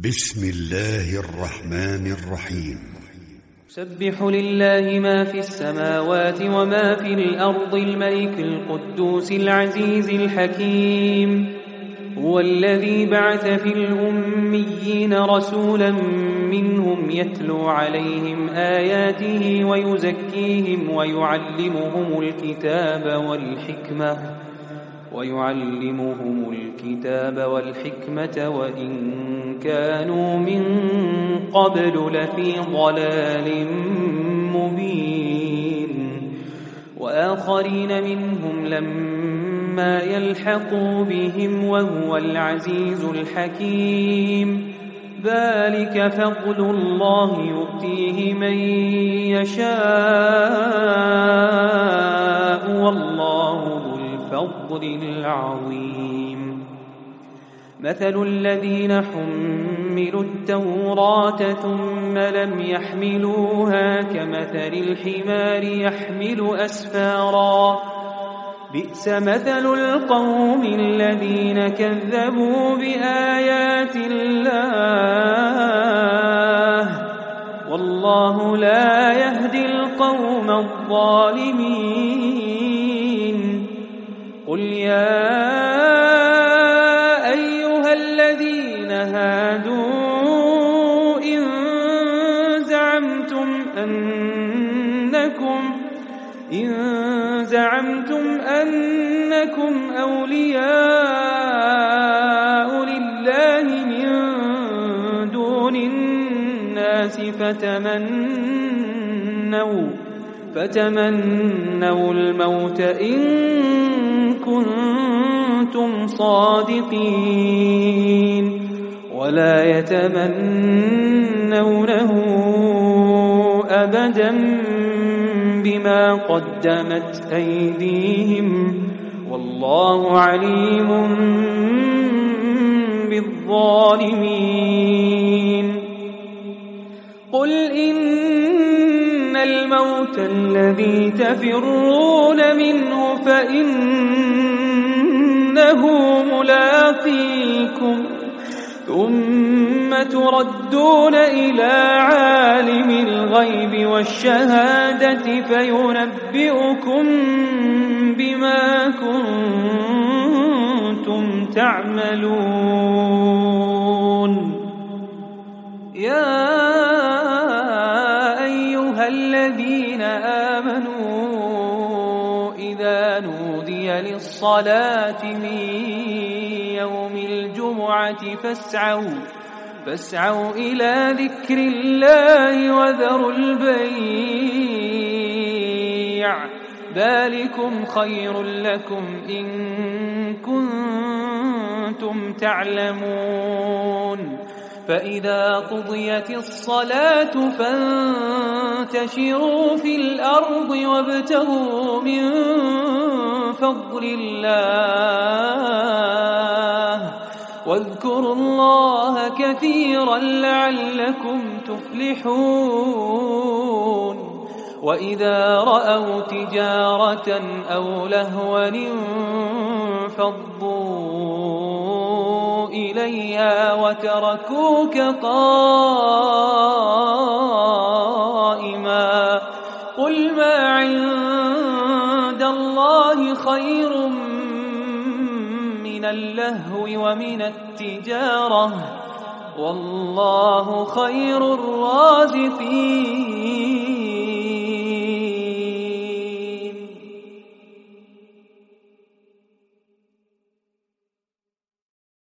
بسم الله الرحمن الرحيم. يسبح لله ما في السماوات وما في الأرض الملك القدوس العزيز الحكيم. هو الذي بعث في الأميين رسولا منهم يتلو عليهم آياته ويزكيهم ويعلمهم الكتاب والحكمة وإن كانوا من قبل لفي ضلال مبين. وآخرين منهم لما يلحقوا بهم وهو العزيز الحكيم. ذلك فضل الله يؤتيه من يشاء والله ذو الفضل العظيم. مثل الذين حملوا التوراة ثم لم يحملوها كمثل الحمار يحمل أسفارا. بئس مثل القوم الذين كذبوا بآيات الله والله لا يهدي القوم الظالمين. قل يا أيها الذين هادوا إن زعمتم أنكم أولياء لله من دون الناس فتمنوا الموت إن كنتم صادقين ولا يتمنونه أبدا بما قدمت أيديهم والله عليم بالظالمين. قل إن الموت الذي تفرون منه فإنه ملاقيكم ثم تردون إلى عالم الغيب والشهادة فينبئكم بما كنتم تعملون. يا أيها الذين آمنوا إذا نودي للصلاة من يوم الجمعة فاسعوا إلى ذكر الله وذروا البيع ذلكم خير لكم إن كنتم تعلمون. فإذا قضيت الصلاة فانتشروا في الأرض وابتغوا من فضل الله واذكروا الله كثيرا لعلكم تفلحون. وإذا رأوا تجارة أو لهوا انفضوا إليها وتركوك قائما. قل ما عند الله خير من اللهو ومن التجارة والله خير الرازقين.